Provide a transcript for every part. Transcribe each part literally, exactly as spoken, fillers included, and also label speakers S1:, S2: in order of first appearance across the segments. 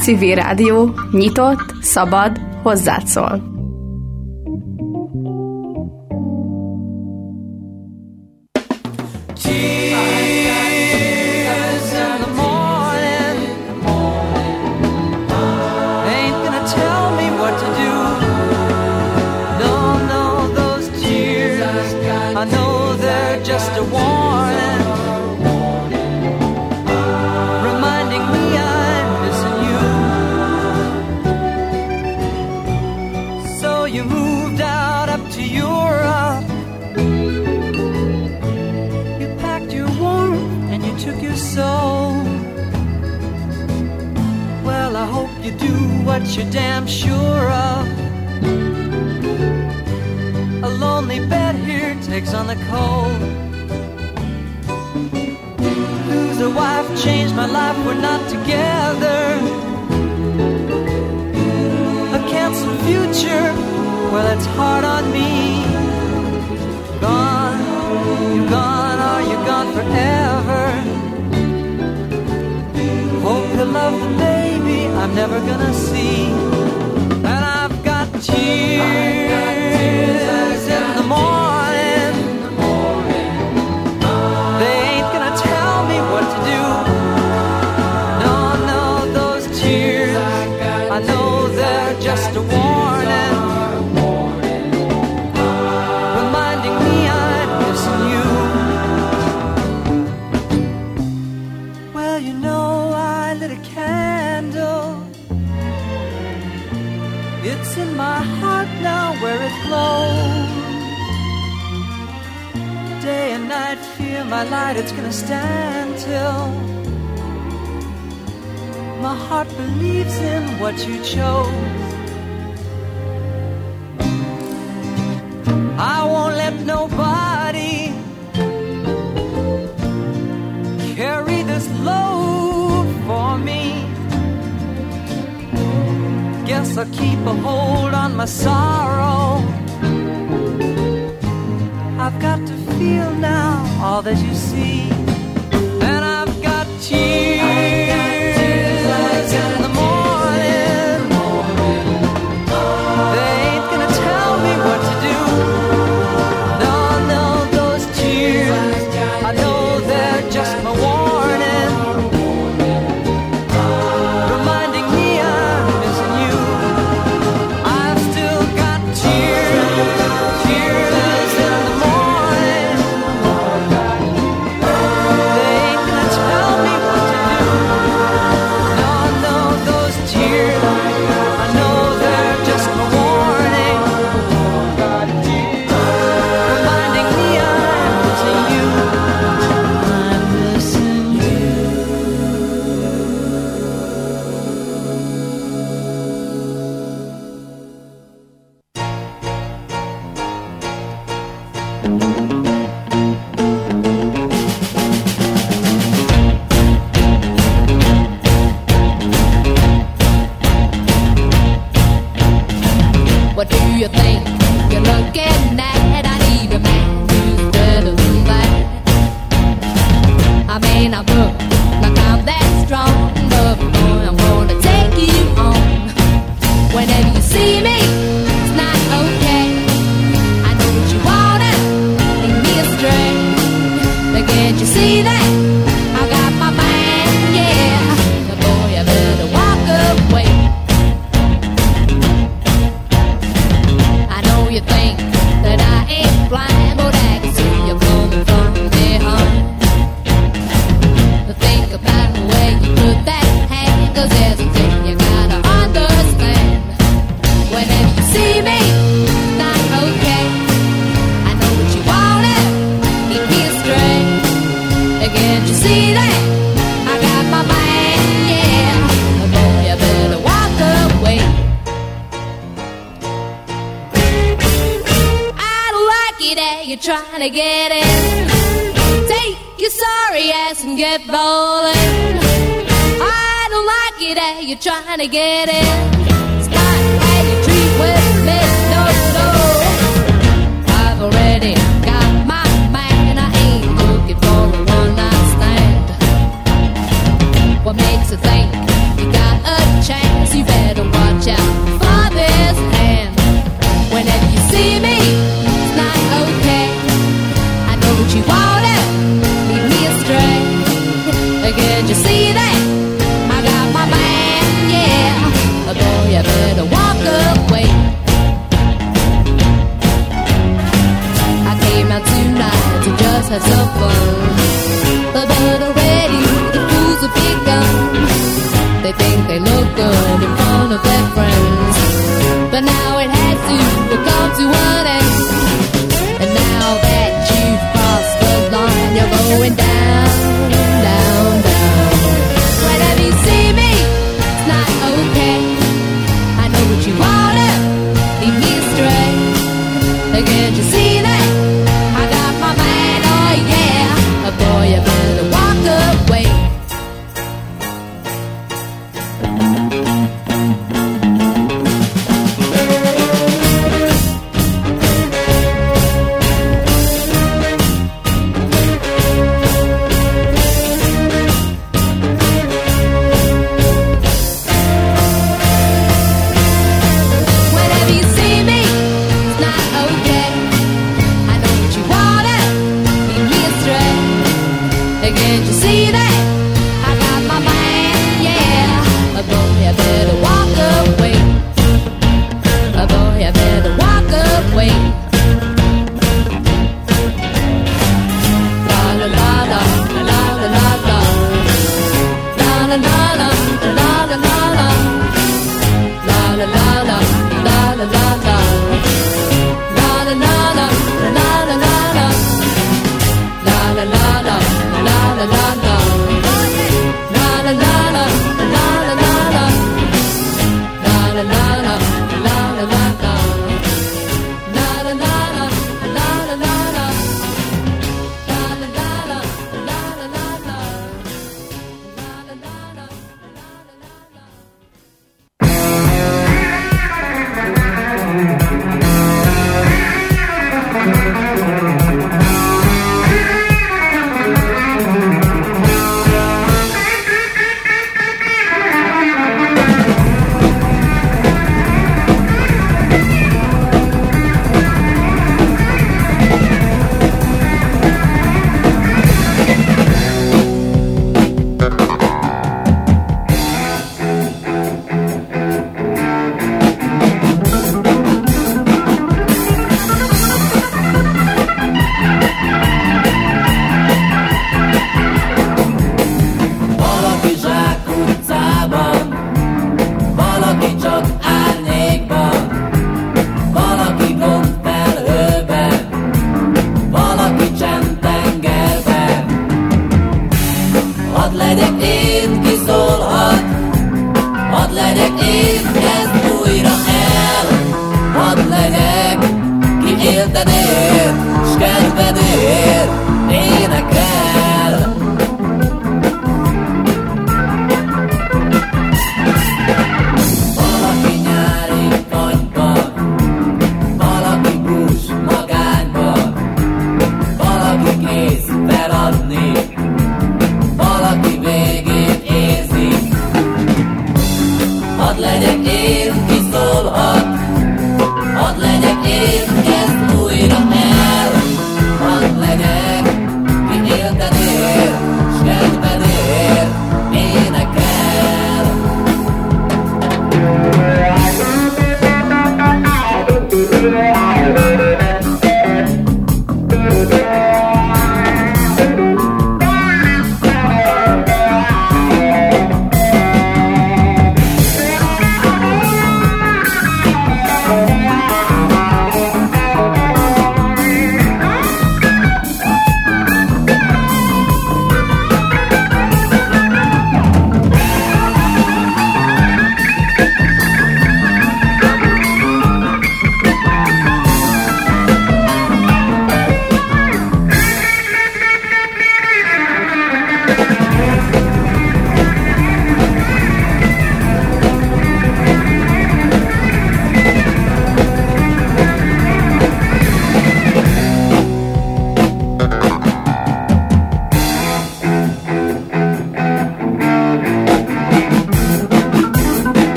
S1: Civil Rádió, nyitott, szabad, hozzád szól.
S2: What you're damn sure of. A lonely bed here takes on the cold. Lose a wife, changed my life, we're not together. A canceled future, well it's hard on me. Gone, you're gone, are you gone forever? Hope you love the baby I'm never gonna see. And I've got tears in the morning. They ain't gonna tell me what to do. No, no, those tears, I know they're just a warning, reminding me I'm missing you. Well, you know I lit a candle. It's in my heart now where it glows. Day and night, fear my light, it's gonna stand till my heart believes in what you chose. I won't let nobody carry this load for me. Guess I'll keep a hold on my sorrow. I've got to feel now all that you see. And I've got tears in the morning. They ain't gonna tell me what to do. No, no, those tears, I know they're just my warning, reminding me I'm missing you. I've still got tears, tears in the morning. They ain't gonna tell me what to do. No, no, those tears, I know they're just my warning, reminding me I'm missing you. I'm missing you.
S3: What do you think you're looking at? I need a man who's better than that. I may not look like I'm that strong, but boy, I'm gonna take you on. Whenever you see me, it's not okay. I know what you wanna lead me astray, but can't you see that I got my man? Yeah, but boy, you better walk away. I know you think that I ain't blind, but I can see you coming from behind. But think about the way you put that hand, 'cause there's a thing you gotta understand. Whenever you see me, it's not okay. I know what you wanna keep me straight. Can't you see that I got my man? Yeah, but boy, you better walk away. I don't like it that you're trying to get in. Take your sorry ass and get rolling. I don't like it that you're trying to get in. It's not how you treat with me, no, no. I've already got my man. I ain't looking for a one night stand. What makes you think you got a chance?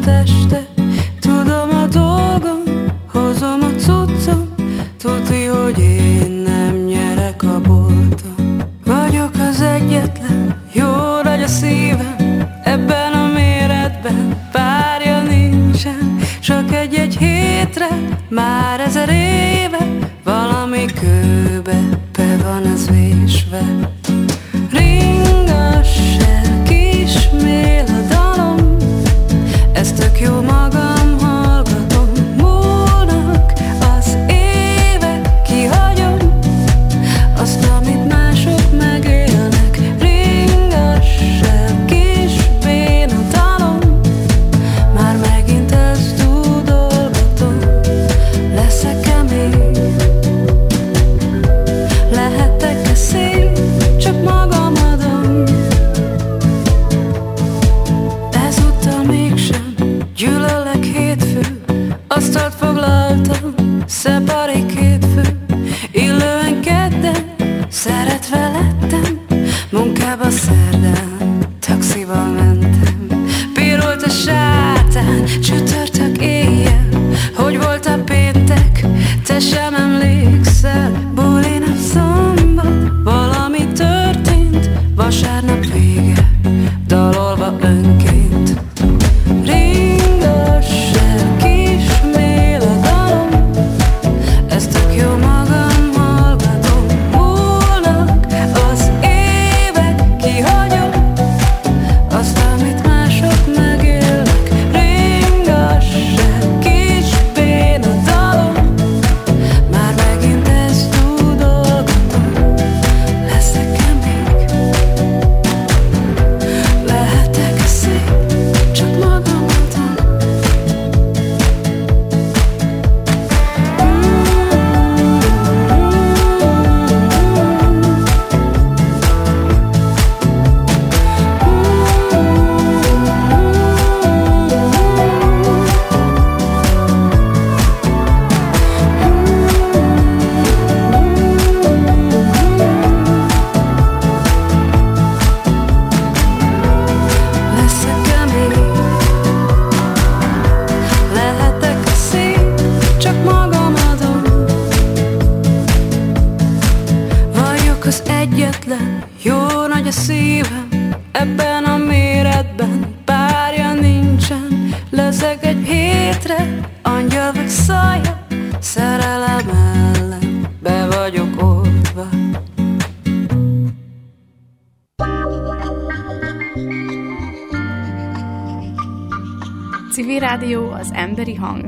S4: megint este. Tudom a dolgom, hozom a cuccom, tudni, hogy én nem nyerek a bolton. Vagyok az egyetlen, jó nagy a szívem, ebben a méretben párja nincsen. Csak egy-egy hétre, már ezer éve, valami kőbe be van az vésve. Ringass-e, kismél a dalom, ez tök jó, magam hallgatom. Múlnak az évek, kihagyom azt, amit mások megélnek. Ringass-e, kis béna dalom, már megint ezt dúdolgatom. Leszek-e még? Lehetek-e szép? Csak magam adom. Ezúttal mégsem gyűlölek hétfő, asztalt foglaltam, szeparék hétfő. Illően kedden, szeretve lettem, munkába szerdán, taxival mentem. Pirult a sátán, csütörtök éjjel, hogy volt a péntek, te sem emlékszel. Buli nap szombat, valami történt, vasárnap vége, dalolva önként. Ringass-e, kismél a dalom, ez tök jó, magam hallgatom. Múlnak az évek, kihagyom azt, amit mások megélnek. Ringass-e, kis béna dalom, már megint ezt dúdolgatom. Leszek-e még? Lehetek-e szép? Csak magam adom. Leszek-e még? Lehetek-e szép? Csak magam adom. Vagyok az egyetlen, jó nagy a szívem, ebben a méretben párja nincsen. Leszek egy hétre, angyal vagy szaja, szerelem ellen be vagyok oltva.
S1: Civil Rádió, az emberi hang.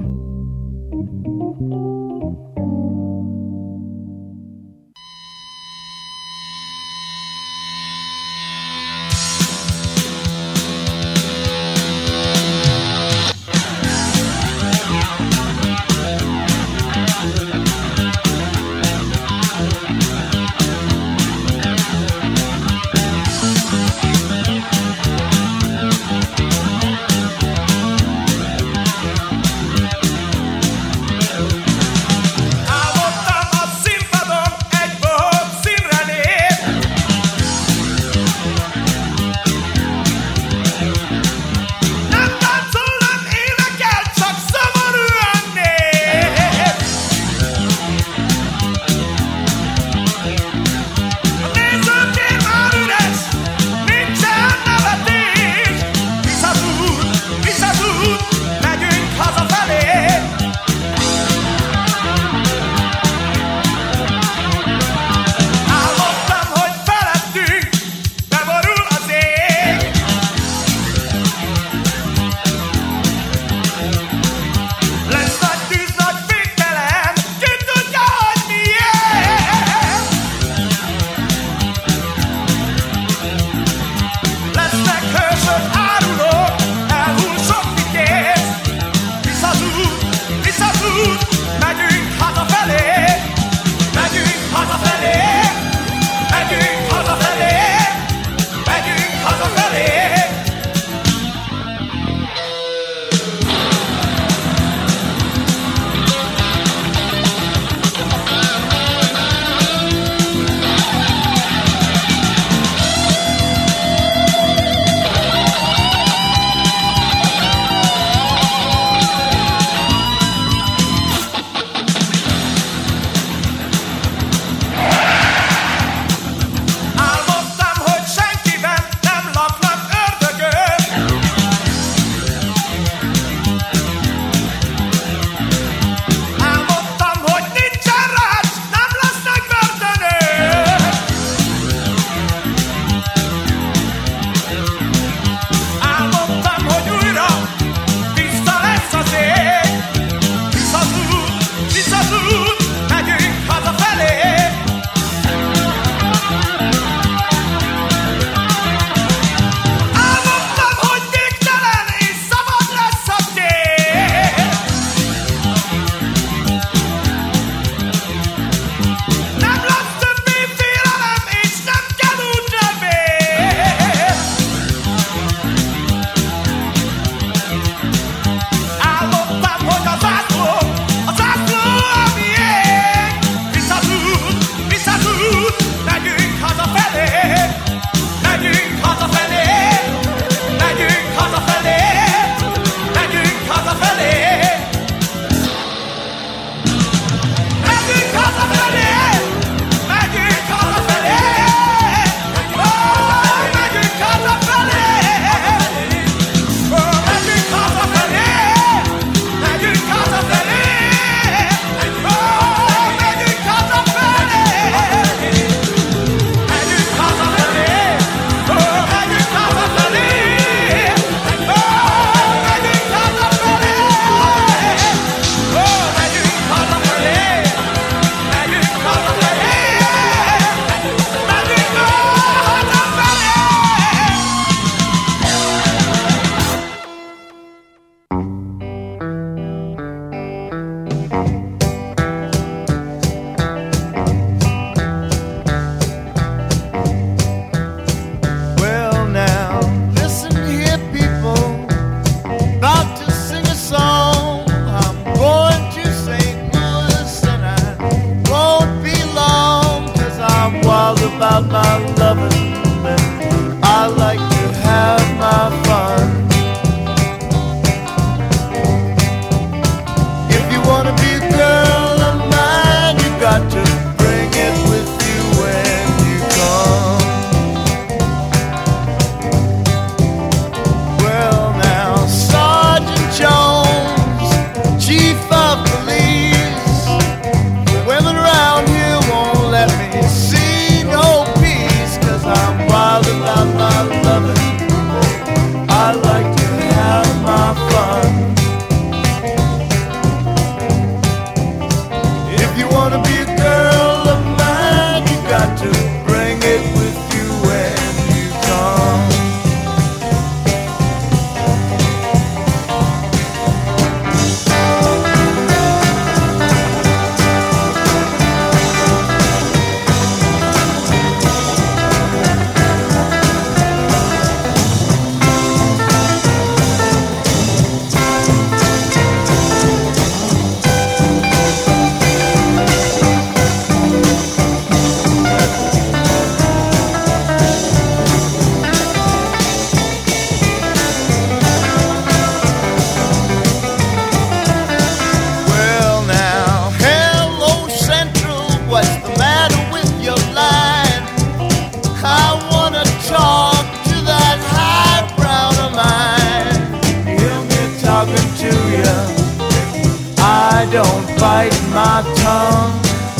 S5: don't bite my tongue.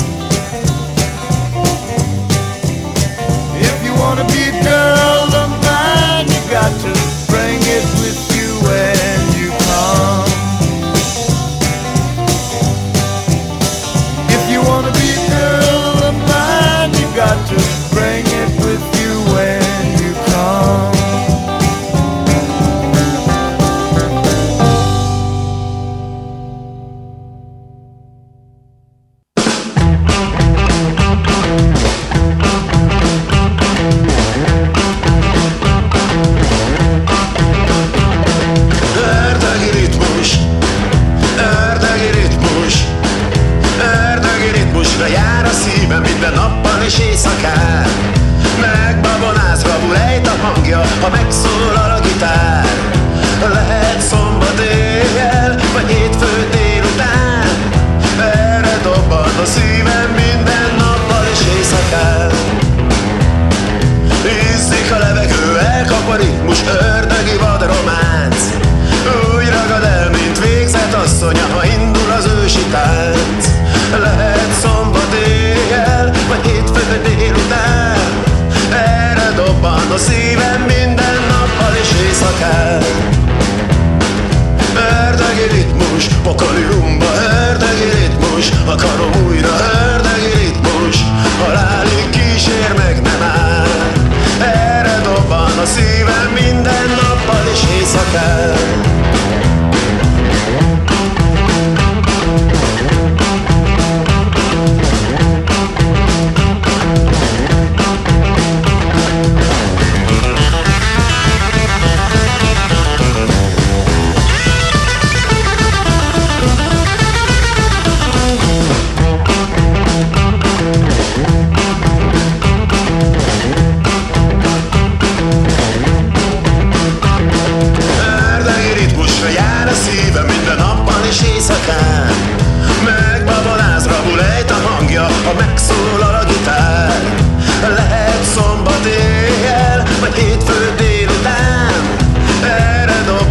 S5: If you wanna be a girl of mine, you got to bring it with you when you come. If you wanna be a girl of mine, you got to bring it with you when you come.
S6: Jár a szívem minden nappal és éjszakán. Megbabonázva bulejt a hangja, ha megszólal a gitár. Lehet szombat éjjel, vagy hétfő délután. Erre dobban a szívem minden nappal és éjszakán. Ízzik a levegő, elkap a ritmus, ördögi vad románc. Úgy ragad el, mint végzett asszonya, ha indul az ősi tánc. Lehet szombat éjjel, vagy hétfő délután. Erre dobban a szívem minden nappal és éjszakán. Ördögi ritmus, pokoli rumba, ördögi ritmus. Akarom újra ördögi ritmus, halálig kísér meg nem áll. Erre dobban a szívem minden nappal és éjszakán. Minden nappal és éjszakán. Megbabonázva bulejt a hangja, ha megszól